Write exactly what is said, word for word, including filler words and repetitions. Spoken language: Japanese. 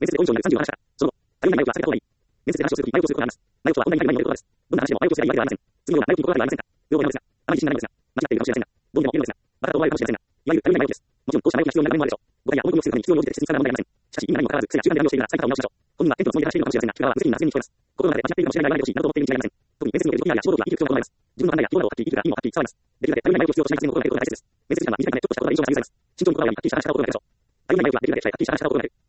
面接で本部長になるさんじゅうは話した。その後、対応に内容は避けた方がいい。面接で話をするとき、内容をすることがあります。内容とは本来の内容のことです。どんな話でも内容とすればいいわけではありません。次のような内容に心当たりはありませんか。両方のようですが、あまり自信がないのですが、間違っているかもしれませんが、どうにも言えるのですが、バカと思われるかもしれませんが、いわゆる頼りない内容です。もちろん、こうした内容が必要な場面もあるでしょう。誤解や思い込みを防ぐために必要に応じて適切に使うのは問題ありません。しかし、意味がないにもかかわらず、癖が中間で何をしているなら、再確認をしましょう。本人はテントのつもりで話しているのかもしれませんが、聞く側は無責任な発言に聞こえます。心の中で間違っているかもしれないが言わないでほしいなどと思っているに違いありません。特に面接における ピーアール や仕事動機は生きる必要だと思います。自分の考えや希望などをはっきり言い切るか意味をはっきり伝えます。できるだけ頼りない内容を必要としない発言を心がけることが大切です。面接時間は短いためちょっとしたことが印象が強いです。慎重に心がけるはっきりした話した方が良いでしょう。頼りない内容はできるだけ短いはっきりした話した方が良い。